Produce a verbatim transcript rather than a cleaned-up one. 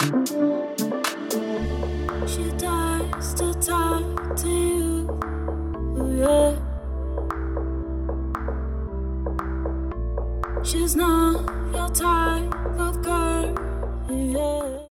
She dies to talk to you, yeah. She's not your type of girl, yeah.